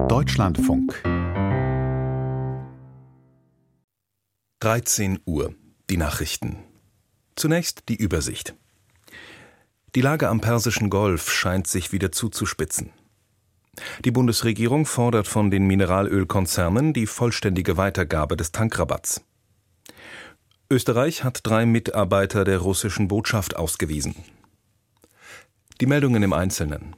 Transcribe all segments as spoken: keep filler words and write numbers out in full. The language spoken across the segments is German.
Deutschlandfunk. dreizehn Uhr. Die Nachrichten. Zunächst die Übersicht. Die Lage am Persischen Golf scheint sich wieder zuzuspitzen. Die Bundesregierung fordert von den Mineralölkonzernen die vollständige Weitergabe des Tankrabatts. Österreich hat drei Mitarbeiter der russischen Botschaft ausgewiesen. Die Meldungen im Einzelnen.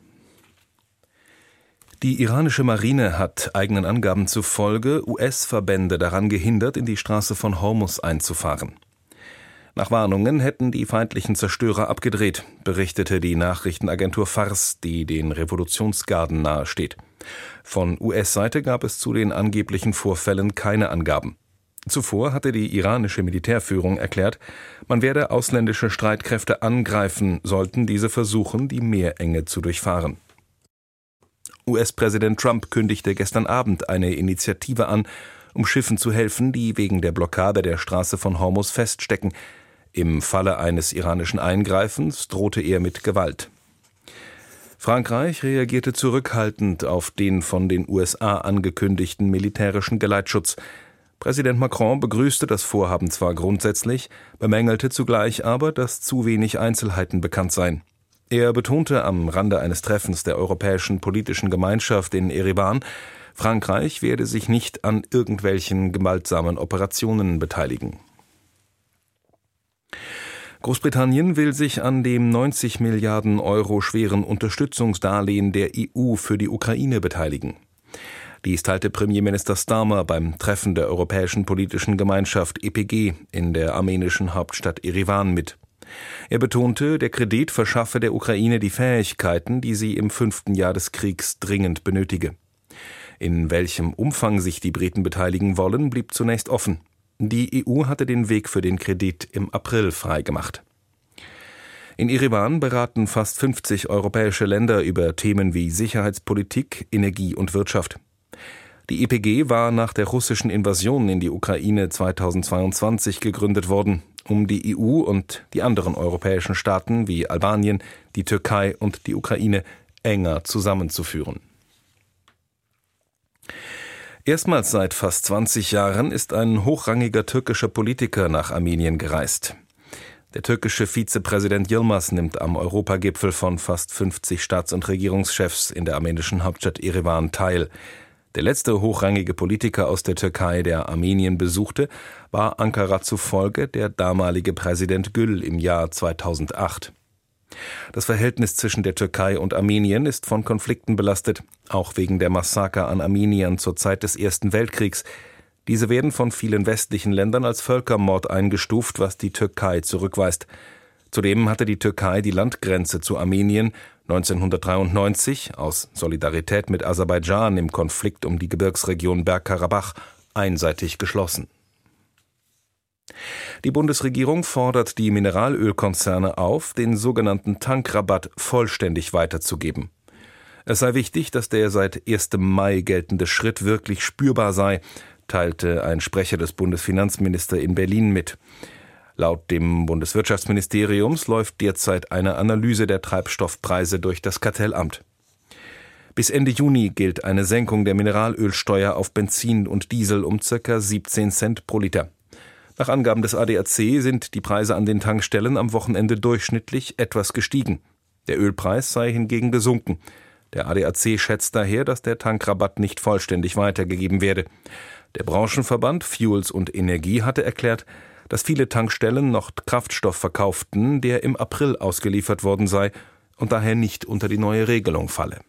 Die iranische Marine hat eigenen Angaben zufolge U S-Verbände daran gehindert, in die Straße von Hormuz einzufahren. Nach Warnungen hätten die feindlichen Zerstörer abgedreht, berichtete die Nachrichtenagentur Fars, die den Revolutionsgarden nahesteht. Von U S-Seite gab es zu den angeblichen Vorfällen keine Angaben. Zuvor hatte die iranische Militärführung erklärt, man werde ausländische Streitkräfte angreifen, sollten diese versuchen, die Meerenge zu durchfahren. U S-Präsident Trump kündigte gestern Abend eine Initiative an, um Schiffen zu helfen, die wegen der Blockade der Straße von Hormuz feststecken. Im Falle eines iranischen Eingreifens drohte er mit Gewalt. Frankreich reagierte zurückhaltend auf den von den U S A angekündigten militärischen Geleitschutz. Präsident Macron begrüßte das Vorhaben zwar grundsätzlich, bemängelte zugleich aber, dass zu wenig Einzelheiten bekannt seien. Er betonte am Rande eines Treffens der Europäischen Politischen Gemeinschaft in Erevan, Frankreich werde sich nicht an irgendwelchen gewaltsamen Operationen beteiligen. Großbritannien will sich an dem neunzig Milliarden Euro schweren Unterstützungsdarlehen der E U für die Ukraine beteiligen. Dies teilte Premierminister Starmer beim Treffen der Europäischen Politischen Gemeinschaft E P G in der armenischen Hauptstadt Erevan mit. Er betonte, der Kredit verschaffe der Ukraine die Fähigkeiten, die sie im fünften Jahr des Kriegs dringend benötige. In welchem Umfang sich die Briten beteiligen wollen, blieb zunächst offen. Die E U hatte den Weg für den Kredit im April freigemacht. In Erevan beraten fast fünfzig europäische Länder über Themen wie Sicherheitspolitik, Energie und Wirtschaft. Die E P G war nach der russischen Invasion in die Ukraine zweitausendzweiundzwanzig gegründet worden, um die E U und die anderen europäischen Staaten wie Albanien, die Türkei und die Ukraine enger zusammenzuführen. Erstmals seit fast zwanzig Jahren ist ein hochrangiger türkischer Politiker nach Armenien gereist. Der türkische Vizepräsident Yilmaz nimmt am Europagipfel von fast fünfzig Staats- und Regierungschefs in der armenischen Hauptstadt Erevan teil. Der letzte hochrangige Politiker aus der Türkei, der Armenien besuchte, war Ankara zufolge der damalige Präsident Gül im Jahr zweitausendacht. Das Verhältnis zwischen der Türkei und Armenien ist von Konflikten belastet, auch wegen der Massaker an Armeniern zur Zeit des Ersten Weltkriegs. Diese werden von vielen westlichen Ländern als Völkermord eingestuft, was die Türkei zurückweist. Zudem hatte die Türkei die Landgrenze zu Armenien neunzehnhundertdreiundneunzig aus Solidarität mit Aserbaidschan im Konflikt um die Gebirgsregion Bergkarabach einseitig geschlossen. Die Bundesregierung fordert die Mineralölkonzerne auf, den sogenannten Tankrabatt vollständig weiterzugeben. Es sei wichtig, dass der seit ersten Mai geltende Schritt wirklich spürbar sei, teilte ein Sprecher des Bundesfinanzministers in Berlin mit. Laut dem Bundeswirtschaftsministeriums läuft derzeit eine Analyse der Treibstoffpreise durch das Kartellamt. Bis Ende Juni gilt eine Senkung der Mineralölsteuer auf Benzin und Diesel um ca. siebzehn Cent pro Liter. Nach Angaben des A D A C sind die Preise an den Tankstellen am Wochenende durchschnittlich etwas gestiegen. Der Ölpreis sei hingegen gesunken. Der A D A C schätzt daher, dass der Tankrabatt nicht vollständig weitergegeben werde. Der Branchenverband Fuels und Energie hatte erklärt, dass viele Tankstellen noch Kraftstoff verkauften, der im April ausgeliefert worden sei und daher nicht unter die neue Regelung falle.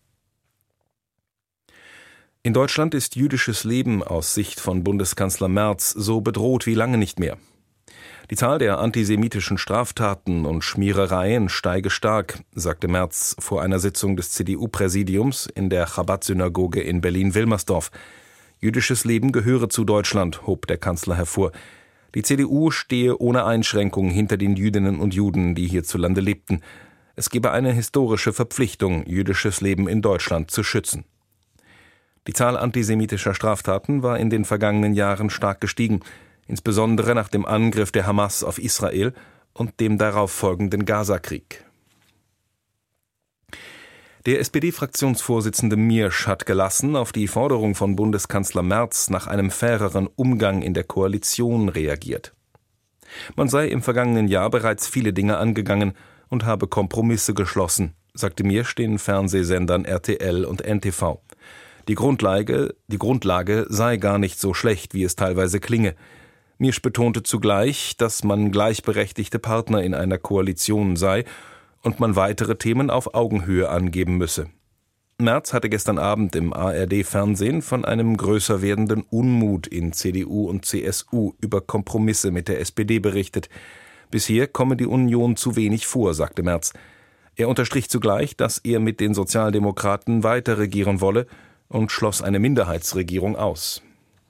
In Deutschland ist jüdisches Leben aus Sicht von Bundeskanzler Merz so bedroht wie lange nicht mehr. Die Zahl der antisemitischen Straftaten und Schmierereien steige stark, sagte Merz vor einer Sitzung des C D U-Präsidiums in der Chabad-Synagoge in Berlin-Wilmersdorf. Jüdisches Leben gehöre zu Deutschland, hob der Kanzler hervor. Die C D U stehe ohne Einschränkung hinter den Jüdinnen und Juden, die hierzulande lebten. Es gebe eine historische Verpflichtung, jüdisches Leben in Deutschland zu schützen. Die Zahl antisemitischer Straftaten war in den vergangenen Jahren stark gestiegen, insbesondere nach dem Angriff der Hamas auf Israel und dem darauf folgenden Gaza-Krieg. Der S P D-Fraktionsvorsitzende Miersch hat gelassen auf die Forderung von Bundeskanzler Merz nach einem faireren Umgang in der Koalition reagiert. Man sei im vergangenen Jahr bereits viele Dinge angegangen und habe Kompromisse geschlossen, sagte Miersch den Fernsehsendern R T L und N T V. Die Grundlage, die Grundlage sei gar nicht so schlecht, wie es teilweise klinge. Miersch betonte zugleich, dass man gleichberechtigte Partner in einer Koalition sei und man weitere Themen auf Augenhöhe angeben müsse. Merz hatte gestern Abend im A R D-Fernsehen von einem größer werdenden Unmut in C D U und C S U über Kompromisse mit der S P D berichtet. Bisher komme die Union zu wenig vor, sagte Merz. Er unterstrich zugleich, dass er mit den Sozialdemokraten weiter regieren wolle und schloss eine Minderheitsregierung aus.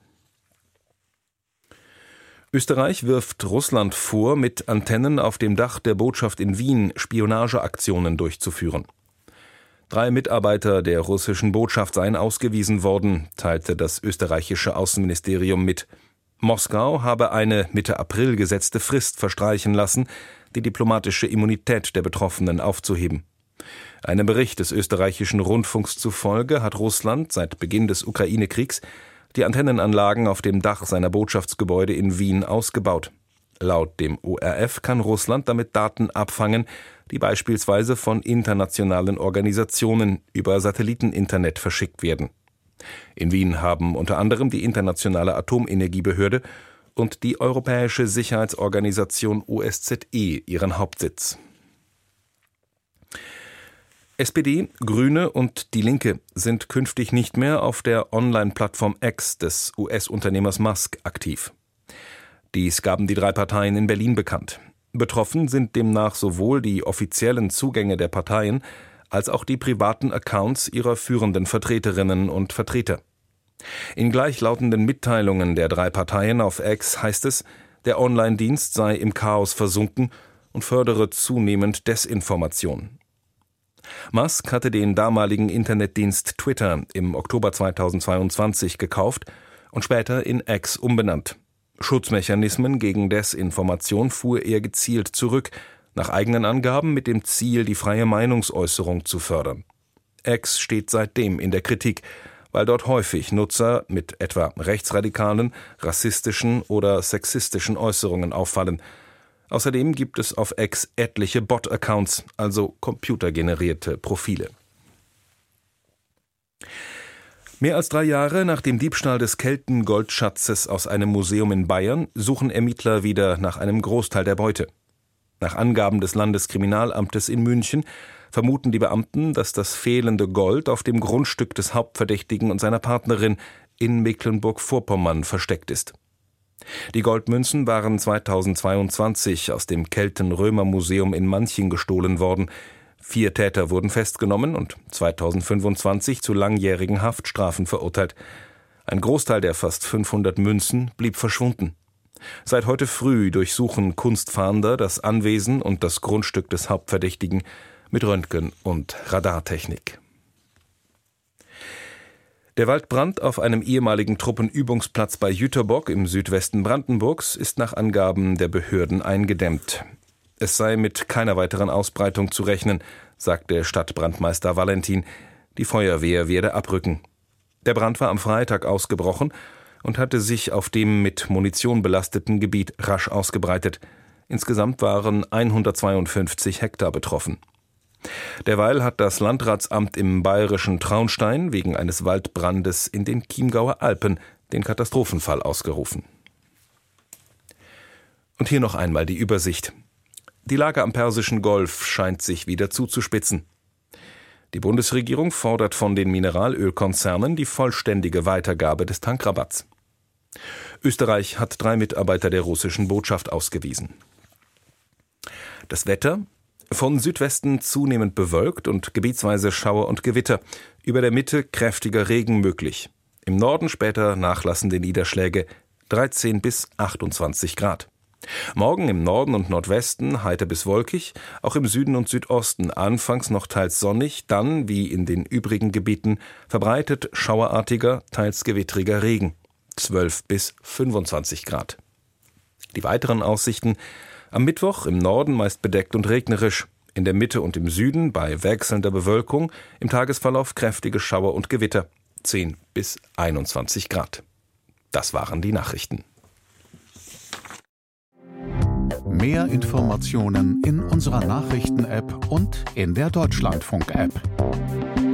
Österreich wirft Russland vor, mit Antennen auf dem Dach der Botschaft in Wien Spionageaktionen durchzuführen. Drei Mitarbeiter der russischen Botschaft seien ausgewiesen worden, teilte das österreichische Außenministerium mit. Moskau habe eine Mitte April gesetzte Frist verstreichen lassen, die diplomatische Immunität der Betroffenen aufzuheben. Einem Bericht des österreichischen Rundfunks zufolge hat Russland seit Beginn des Ukraine-Kriegs die Antennenanlagen auf dem Dach seiner Botschaftsgebäude in Wien ausgebaut. Laut dem O R F kann Russland damit Daten abfangen, die beispielsweise von internationalen Organisationen über Satelliteninternet verschickt werden. In Wien haben unter anderem die Internationale Atomenergiebehörde und die Europäische Sicherheitsorganisation O S Z E ihren Hauptsitz. S P D, Grüne und Die Linke sind künftig nicht mehr auf der Online-Plattform X des U S-Unternehmers Musk aktiv. Dies gaben die drei Parteien in Berlin bekannt. Betroffen sind demnach sowohl die offiziellen Zugänge der Parteien als auch die privaten Accounts ihrer führenden Vertreterinnen und Vertreter. In gleichlautenden Mitteilungen der drei Parteien auf X heißt es, der Online-Dienst sei im Chaos versunken und fördere zunehmend Desinformation. Musk hatte den damaligen Internetdienst Twitter im Oktober zweitausendzweiundzwanzig gekauft und später in X umbenannt. Schutzmechanismen gegen Desinformation fuhr er gezielt zurück, nach eigenen Angaben mit dem Ziel, die freie Meinungsäußerung zu fördern. X steht seitdem in der Kritik, weil dort häufig Nutzer mit etwa rechtsradikalen, rassistischen oder sexistischen Äußerungen auffallen. Außerdem gibt es auf X etliche Bot-Accounts, also computergenerierte Profile. Mehr als drei Jahre nach dem Diebstahl des Kelten-Goldschatzes aus einem Museum in Bayern suchen Ermittler wieder nach einem Großteil der Beute. Nach Angaben des Landeskriminalamtes in München vermuten die Beamten, dass das fehlende Gold auf dem Grundstück des Hauptverdächtigen und seiner Partnerin in Mecklenburg-Vorpommern versteckt ist. Die Goldmünzen waren zweitausendzweiundzwanzig aus dem Kelten-Römer-Museum in Manching gestohlen worden. Vier Täter wurden festgenommen und zweitausendfünfundzwanzig zu langjährigen Haftstrafen verurteilt. Ein Großteil der fast fünfhundert Münzen blieb verschwunden. Seit heute früh durchsuchen Kunstfahnder das Anwesen und das Grundstück des Hauptverdächtigen mit Röntgen- und Radartechnik. Der Waldbrand auf einem ehemaligen Truppenübungsplatz bei Jüterbock im Südwesten Brandenburgs ist nach Angaben der Behörden eingedämmt. Es sei mit keiner weiteren Ausbreitung zu rechnen, sagte Stadtbrandmeister Valentin. Die Feuerwehr werde abrücken. Der Brand war am Freitag ausgebrochen und hatte sich auf dem mit Munition belasteten Gebiet rasch ausgebreitet. Insgesamt waren hundertzweiundfünfzig Hektar betroffen. Derweil hat das Landratsamt im bayerischen Traunstein wegen eines Waldbrandes in den Chiemgauer Alpen den Katastrophenfall ausgerufen. Und hier noch einmal die Übersicht. Die Lage am Persischen Golf scheint sich wieder zuzuspitzen. Die Bundesregierung fordert von den Mineralölkonzernen die vollständige Weitergabe des Tankrabatts. Österreich hat drei Mitarbeiter der russischen Botschaft ausgewiesen. Das Wetter: von Südwesten zunehmend bewölkt und gebietsweise Schauer und Gewitter. Über der Mitte kräftiger Regen möglich. Im Norden später nachlassende Niederschläge, dreizehn bis achtundzwanzig Grad. Morgen im Norden und Nordwesten heiter bis wolkig, auch im Süden und Südosten anfangs noch teils sonnig, dann, wie in den übrigen Gebieten, verbreitet schauerartiger, teils gewittriger Regen, zwölf bis fünfundzwanzig Grad. Die weiteren Aussichten: am Mittwoch im Norden meist bedeckt und regnerisch, In der Mitte und im Süden bei wechselnder Bewölkung, im Tagesverlauf kräftige Schauer und Gewitter, zehn bis einundzwanzig Grad. Das waren die Nachrichten. Mehr Informationen in unserer Nachrichten-App und in der Deutschlandfunk-App.